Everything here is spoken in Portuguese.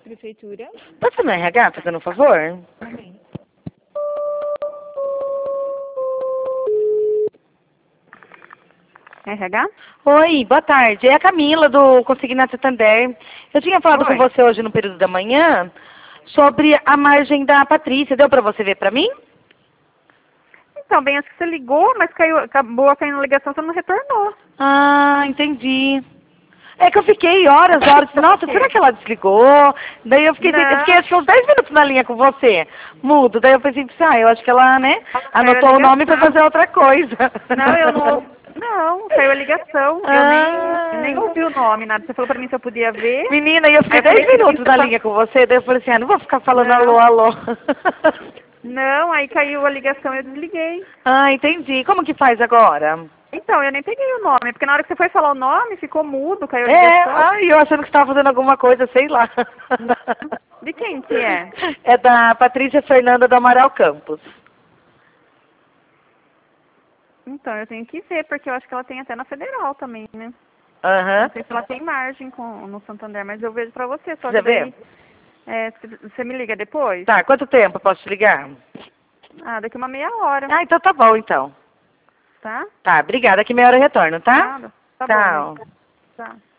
Prefeitura. Pode ser no RH, fazendo um favor? Amém. RH? Oi, boa tarde. É a Camila do Consignato Santander. Eu tinha falado com Oi. você hoje no período da manhã sobre a margem da Patrícia. Deu pra você ver pra mim? Então, bem, acho que você ligou, mas acabou caindo a ligação, você não retornou. Ah, entendi. É que eu fiquei horas, nossa, será que ela desligou? Daí eu fiquei, eu fiquei Não, acho que uns 10 minutos na linha com você, mudo. Daí eu pensei, eu acho que ela, né, caiu a anotou o nome pra ligação. fazer outra coisa. Não, eu não. Não, caiu a ligação. Eu nem Ah, ouvi o nome, nada. Você falou pra mim se eu podia ver. menina, e eu Aí fiquei eu falei 10 que minutos na linha com você, daí eu falei assim, não vou ficar falando alô, não, alô. não, aí caiu a ligação e eu desliguei. Ah, entendi. Como que faz agora? Então, eu nem peguei o nome, porque na hora que você foi falar o nome, ficou mudo, caiu a É, ligação. ai, eu achando que você estava fazendo alguma coisa, sei lá. Não. De quem que é? É da Patrícia Fernanda do Amaral Campos. Então, eu tenho que ver, porque eu acho que ela tem até na Federal também, né? Aham. Não sei se ela tem margem no Santander, mas eu vejo pra você, só Você que vê? daí você me liga depois? Tá, quanto tempo eu posso te ligar? Ah, daqui uma meia hora, Ah, então tá bom, então. tá? Tá, obrigada. Daqui meia hora eu retorno, tá? Nada. Tá bom, bem. Tchau. Tá.